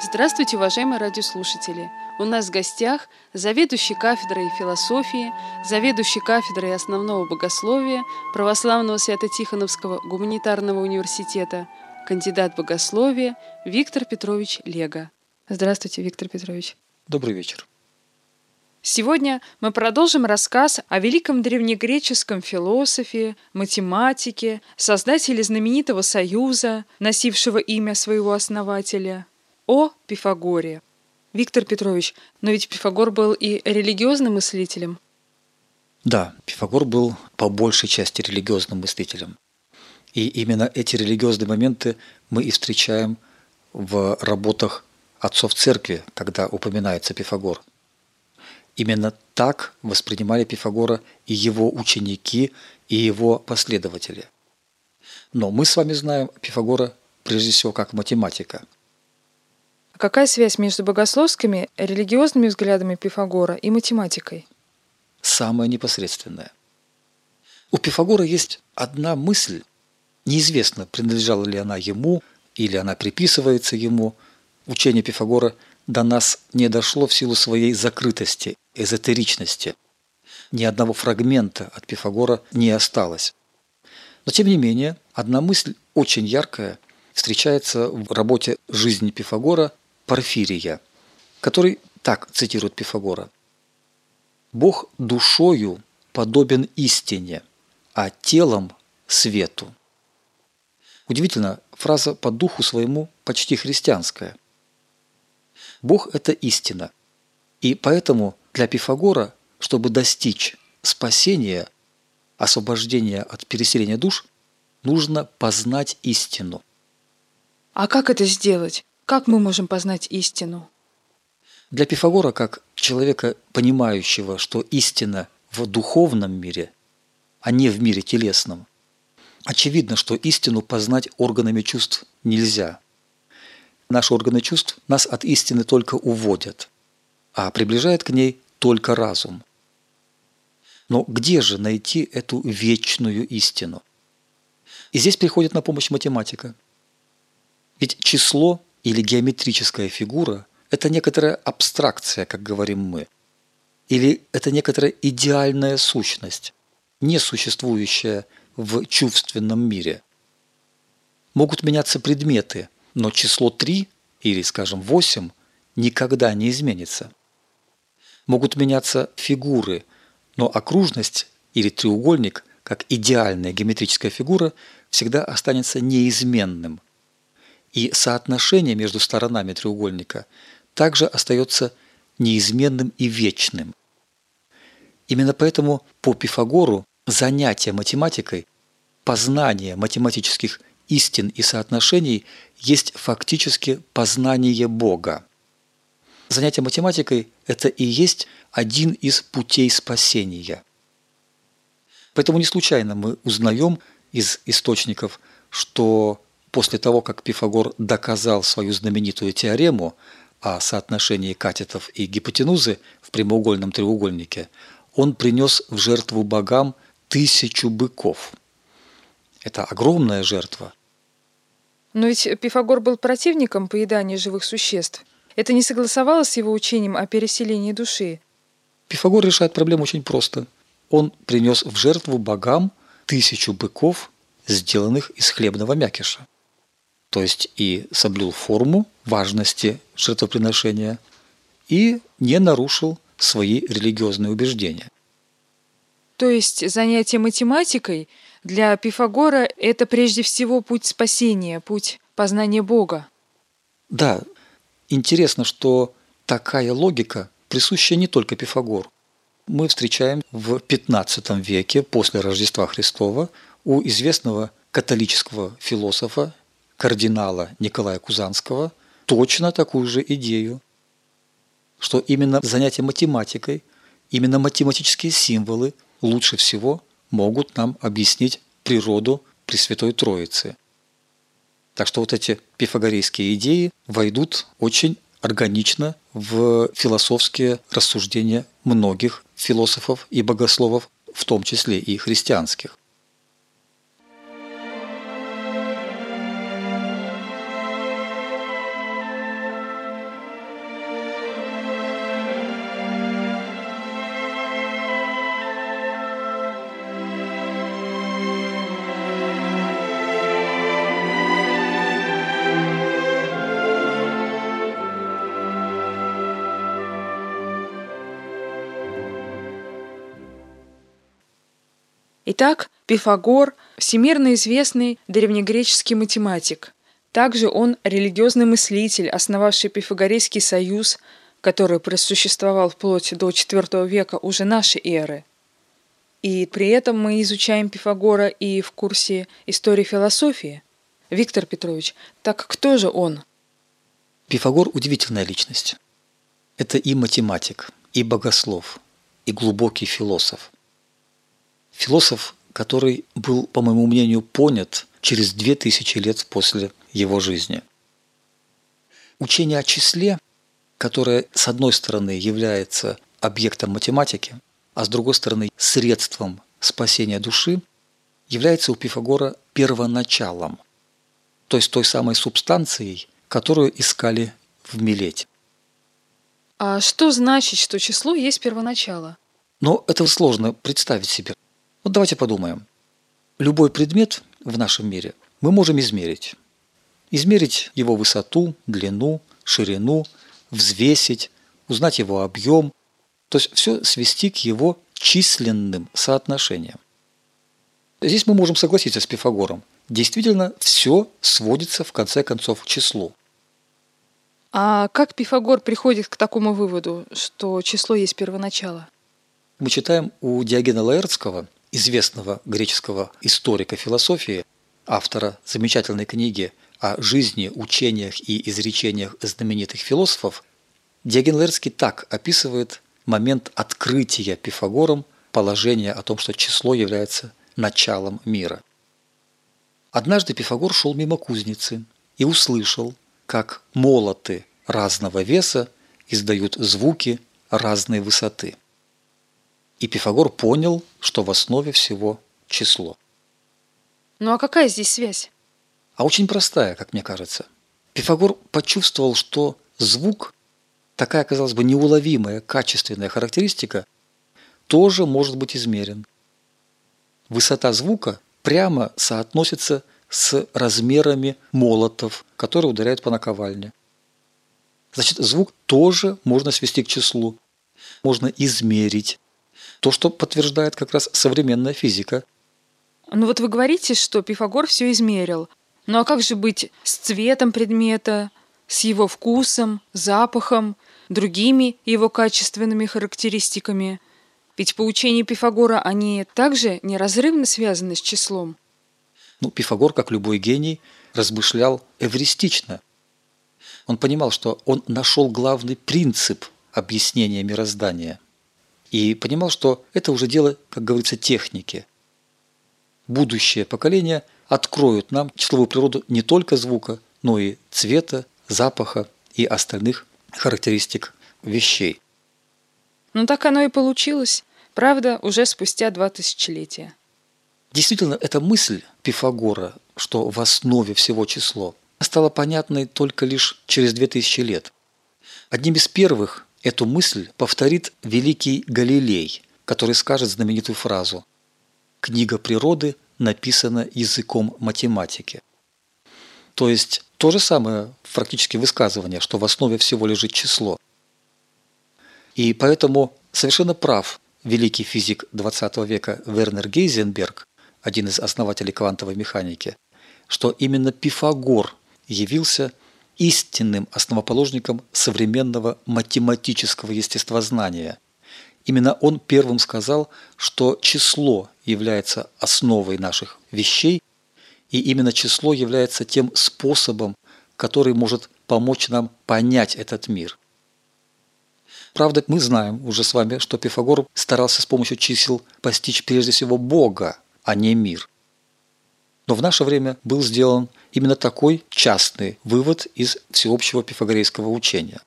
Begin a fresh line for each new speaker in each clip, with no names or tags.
Здравствуйте, уважаемые радиослушатели! У нас в гостях заведующий кафедрой философии, заведующий кафедрой основного богословия Православного Свято-Тихоновского гуманитарного университета, кандидат богословия Виктор Петрович Лего. Здравствуйте, Виктор Петрович.
Добрый вечер.
Сегодня мы продолжим рассказ о великом древнегреческом философе, математике, создателе знаменитого союза, носившего имя своего основателя, о Пифагоре. Виктор Петрович, но ведь Пифагор был и религиозным мыслителем.
Да, Пифагор был по большей части религиозным мыслителем. И именно эти религиозные моменты мы и встречаем в работах отцов церкви, когда упоминается Пифагор. Именно так воспринимали Пифагора и его ученики, и его последователи. Но мы с вами знаем Пифагора прежде всего как математика.
Какая связь между богословскими, религиозными взглядами Пифагора и математикой?
Самая непосредственная. У Пифагора есть одна мысль, неизвестно, принадлежала ли она ему или она приписывается ему. Учение Пифагора до нас не дошло в силу своей закрытости, эзотеричности. Ни одного фрагмента от Пифагора не осталось. Но тем не менее, одна мысль очень яркая встречается в работе «Жизнь Пифагора» Порфирия, который так цитирует Пифагора: «Бог душою подобен истине, а телом – свету». Удивительно, фраза по духу своему почти христианская. Бог – это истина. И поэтому для Пифагора, чтобы достичь спасения, освобождения от переселения душ, нужно познать истину.
А как это сделать? Как мы можем познать истину?
Для Пифагора, как человека, понимающего, что истина в духовном мире, а не в мире телесном, очевидно, что истину познать органами чувств нельзя. Наши органы чувств нас от истины только уводят, а приближает к ней только разум. Но где же найти эту вечную истину? И здесь приходит на помощь математика. Ведь число или геометрическая фигура – это некоторая абстракция, как говорим мы. Или это некоторая идеальная сущность, не существующая в чувственном мире. Могут меняться предметы, но число 3 или, скажем, 8 никогда не изменится. Могут меняться фигуры, но окружность или треугольник, как идеальная геометрическая фигура, всегда останется неизменным. И соотношение между сторонами треугольника также остается неизменным и вечным. Именно поэтому по Пифагору занятие математикой, познание математических истин и соотношений есть фактически познание Бога. Занятие математикой – это и есть один из путей спасения. Поэтому не случайно мы узнаем из источников, что после того, как Пифагор доказал свою знаменитую теорему о соотношении катетов и гипотенузы в прямоугольном треугольнике, он принес в жертву богам 1000 быков. Это огромная жертва.
Но ведь Пифагор был противником поедания живых существ. Это не согласовалось с его учением о переселении души.
Пифагор решает проблему очень просто. Он принес в жертву богам 1000 быков, сделанных из хлебного мякиша. То есть и соблюл форму важности жертвоприношения и не нарушил свои религиозные убеждения.
То есть занятие математикой для Пифагора – это прежде всего путь спасения, путь познания Бога.
Да, интересно, что такая логика присуща не только Пифагору. Мы встречаем в XV веке после Рождества Христова у известного католического философа, кардинала Николая Кузанского, точно такую же идею, что именно занятие математикой, именно математические символы лучше всего могут нам объяснить природу Пресвятой Троицы. Так что вот эти пифагорейские идеи войдут очень органично в философские рассуждения многих философов и богословов, в том числе и христианских.
Итак, Пифагор – всемирно известный древнегреческий математик. Также он религиозный мыслитель, основавший Пифагорейский союз, который просуществовал вплоть до IV века уже нашей эры. И при этом мы изучаем Пифагора и в курсе истории философии. Виктор Петрович, так кто же он?
Пифагор – удивительная личность. Это и математик, и богослов, и глубокий философ. Философ, который был, по моему мнению, понят через 2000 лет после его жизни. Учение о числе, которое, с одной стороны, является объектом математики, а с другой стороны, средством спасения души, является у Пифагора первоначалом, то есть той самой субстанцией, которую искали в Милете.
А что значит, что число есть первоначало?
Но это сложно представить себе. Вот давайте подумаем. Любой предмет в нашем мире мы можем измерить. Измерить его высоту, длину, ширину, взвесить, узнать его объем. То есть все свести к его численным соотношениям. Здесь мы можем согласиться с Пифагором. Действительно, все сводится в конце концов к числу.
А как Пифагор приходит к такому выводу, что число есть первоначало?
Мы читаем у Диогена Лаэртского, известного греческого историка философии, автора замечательной книги о жизни, учениях и изречениях знаменитых философов, Диоген Лаэртский так описывает момент открытия Пифагором положения о том, что число является началом мира. Однажды Пифагор шел мимо кузницы и услышал, как молоты разного веса издают звуки разной высоты. И Пифагор понял, что в основе всего число.
Ну а какая здесь связь?
А очень простая, как мне кажется. Пифагор почувствовал, что звук, такая, казалось бы, неуловимая, качественная характеристика, тоже может быть измерен. Высота звука прямо соотносится с размерами молотов, которые ударяют по наковальне. Значит, звук тоже можно свести к числу, можно измерить. То, что подтверждает как раз современная физика.
Ну вот вы говорите, что Пифагор все измерил. Ну а как же быть с цветом предмета, с его вкусом, запахом, другими его качественными характеристиками? Ведь по учению Пифагора они также неразрывно связаны с числом.
Пифагор, как любой гений, размышлял эвристично. Он понимал, что он нашел главный принцип объяснения мироздания. И понимал, что это уже дело, как говорится, техники. Будущее поколение откроют нам числовую природу не только звука, но и цвета, запаха и остальных характеристик вещей.
Ну так оно и получилось. Правда, уже спустя 2 тысячелетия.
Действительно, эта мысль Пифагора, что в основе всего число, стала понятной только лишь через 2000 лет. Одним из первых эту мысль повторит великий Галилей, который скажет знаменитую фразу «Книга природы написана языком математики». То есть то же самое практически высказывание, что в основе всего лежит число. И поэтому совершенно прав великий физик XX века Вернер Гейзенберг, один из основателей квантовой механики, что именно Пифагор явился истинным основоположником современного математического естествознания. Именно он первым сказал, что число является основой наших вещей, и именно число является тем способом, который может помочь нам понять этот мир. Правда, мы знаем уже с вами, что Пифагор старался с помощью чисел постичь прежде всего Бога, а не мир. Но в наше время был сделан именно такой частный вывод из всеобщего пифагорейского учения.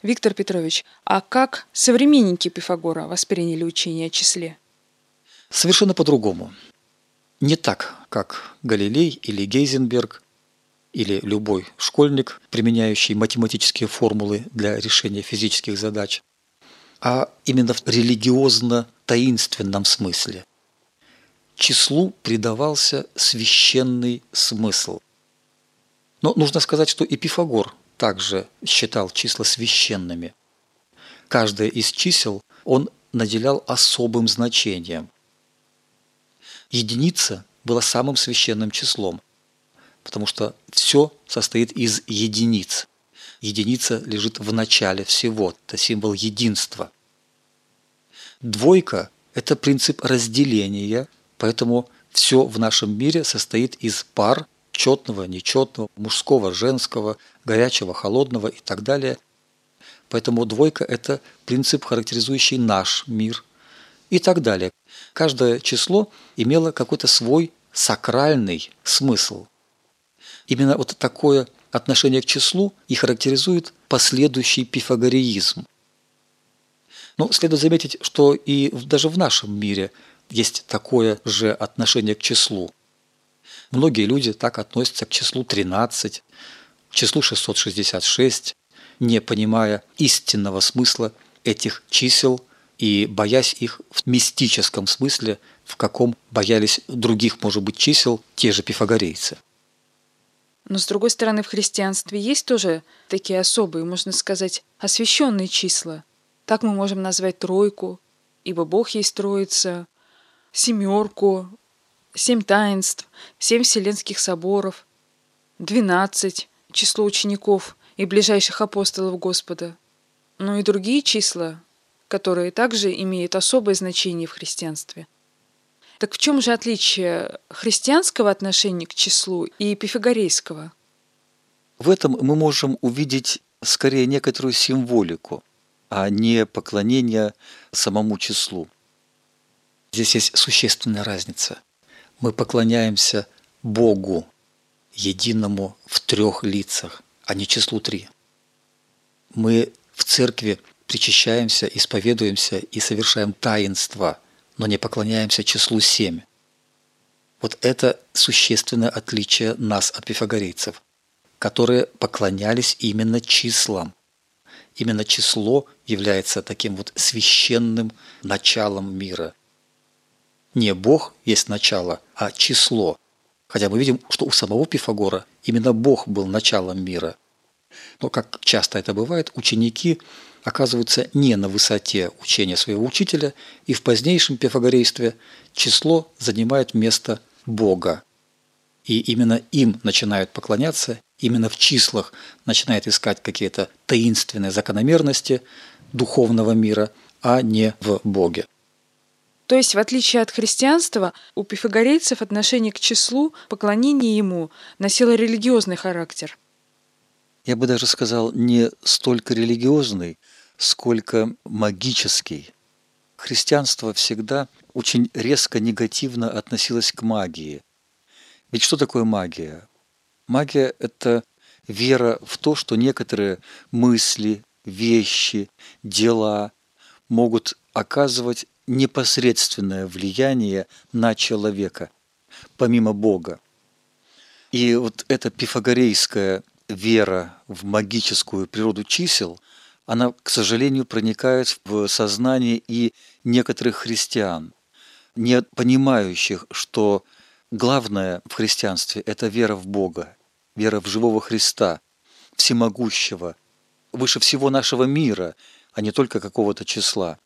Виктор Петрович, а как современники Пифагора восприняли учение о числе?
Совершенно по-другому. Не так, как Галилей или Гейзенберг, или любой школьник, применяющий математические формулы для решения физических задач, а именно в религиозно-таинственном смысле. Числу придавался священный смысл. Но нужно сказать, что и Пифагор также считал числа священными. Каждое из чисел он наделял особым значением. Единица была самым священным числом, потому что все состоит из единиц. Единица лежит в начале всего, это символ единства. Двойка – это принцип разделения, поэтому все в нашем мире состоит из пар, четного, нечетного, мужского, женского, горячего, холодного и так далее. Поэтому двойка – это принцип, характеризующий наш мир и так далее. Каждое число имело какой-то свой сакральный смысл. Именно вот такое отношение к числу и характеризует последующий пифагореизм. Но следует заметить, что и даже в нашем мире есть такое же отношение к числу. Многие люди так относятся к числу 13, к числу 666, не понимая истинного смысла этих чисел и боясь их в мистическом смысле, в каком боялись других, может быть, чисел те же пифагорейцы.
Но, с другой стороны, в христианстве есть тоже такие особые, можно сказать, освященные числа. Так мы можем назвать тройку, ибо Бог есть троица, семерку, 7 таинств, 7 вселенских соборов, 12 – число учеников и ближайших апостолов Господа, но и другие числа, которые также имеют особое значение в христианстве. Так в чем же отличие христианского отношения к числу и пифагорейского?
В этом мы можем увидеть скорее некоторую символику, а не поклонение самому числу. Здесь есть существенная разница. Мы поклоняемся Богу, единому в 3 лицах, а не числу 3. Мы в церкви причащаемся, исповедуемся и совершаем таинства, но не поклоняемся числу 7. Вот это существенное отличие нас от пифагорейцев, которые поклонялись именно числам. Именно число является таким вот священным началом мира. Не Бог есть начало, а число. Хотя мы видим, что у самого Пифагора именно Бог был началом мира. Но, как часто это бывает, ученики оказываются не на высоте учения своего учителя, и в позднейшем пифагорействе число занимает место Бога. И именно им начинают поклоняться, именно в числах начинают искать какие-то таинственные закономерности духовного мира, а не в Боге.
То есть, в отличие от христианства, у пифагорейцев отношение к числу, поклонение ему носило религиозный характер.
Я бы даже сказал, не столько религиозный, сколько магический. Христианство всегда очень резко негативно относилось к магии. Ведь что такое магия? Магия – это вера в то, что некоторые мысли, вещи, дела могут оказывать непосредственное влияние на человека, помимо Бога. И вот эта пифагорейская вера в магическую природу чисел, она, к сожалению, проникает в сознание и некоторых христиан, не понимающих, что главное в христианстве – это вера в Бога, вера в живого Христа, всемогущего, выше всего нашего мира, а не только какого-то числа.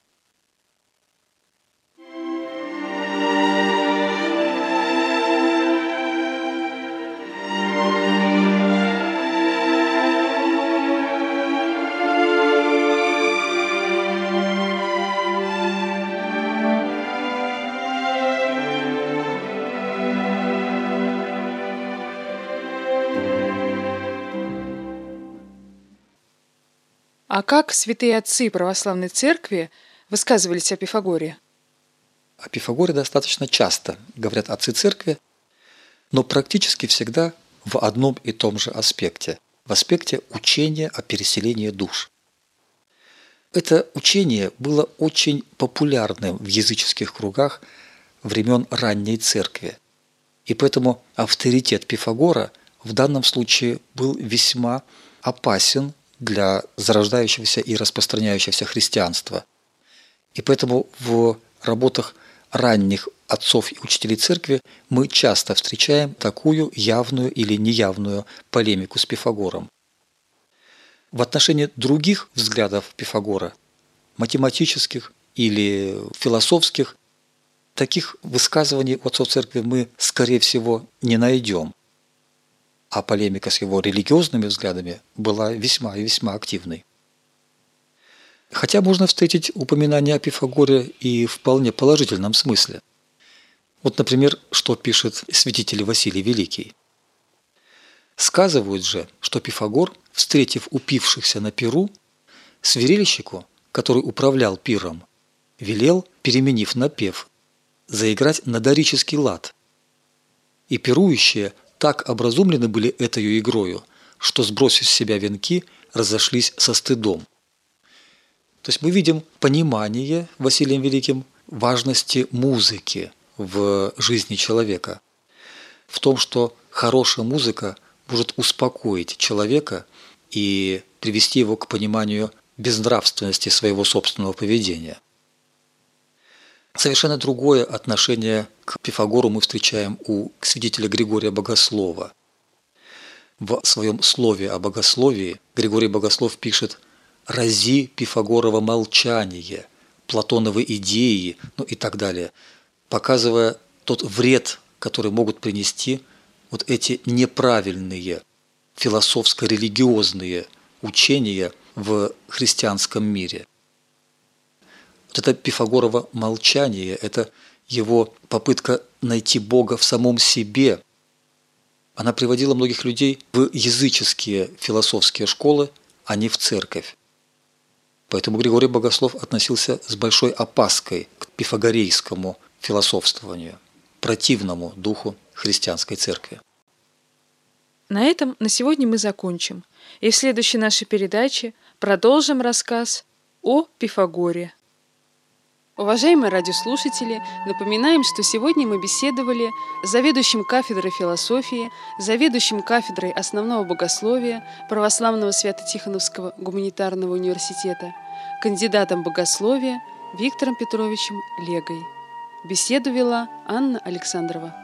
А как святые отцы православной церкви высказывались о Пифагоре?
О Пифагоре достаточно часто говорят отцы церкви, но практически всегда в одном и том же аспекте – в аспекте учения о переселении душ. Это учение было очень популярным в языческих кругах времен ранней церкви. И поэтому авторитет Пифагора в данном случае был весьма опасен для зарождающегося и распространяющегося христианства. И поэтому в работах ранних отцов и учителей церкви мы часто встречаем такую явную или неявную полемику с Пифагором. В отношении других взглядов Пифагора, математических или философских, таких высказываний у отцов церкви мы, скорее всего, не найдем. А полемика с его религиозными взглядами была весьма и весьма активной. Хотя можно встретить упоминание о Пифагоре и в вполне положительном смысле. Вот, например, что пишет святитель Василий Великий. «Сказывают же, что Пифагор, встретив упившихся на пиру, свирельщику, который управлял пиром, велел, переменив напев, заиграть на дорический лад. И пирующие так образумлены были этой игрою, что, сбросив с себя венки, разошлись со стыдом». То есть мы видим понимание Василием Великим важности музыки в жизни человека, в том, что хорошая музыка может успокоить человека и привести его к пониманию безнравственности своего собственного поведения. Совершенно другое отношение к Пифагору мы встречаем у святителя Григория Богослова. В своем слове о богословии Григорий Богослов пишет: «Рази Пифагорово молчание, Платоновы идеи», и так далее, показывая тот вред, который могут принести вот эти неправильные философско-религиозные учения в христианском мире. Вот это Пифагорово молчание, это его попытка найти Бога в самом себе. Она приводила многих людей в языческие философские школы, а не в церковь. Поэтому Григорий Богослов относился с большой опаской к пифагорейскому философствованию, противному духу христианской церкви.
На этом на сегодня мы закончим. И в следующей нашей передаче продолжим рассказ о Пифагоре. Уважаемые радиослушатели, напоминаем, что сегодня мы беседовали с заведующим кафедрой философии, заведующим кафедрой основного богословия Православного Свято-Тихоновского гуманитарного университета, кандидатом богословия Виктором Петровичем Легой. Беседу вела Анна Александрова.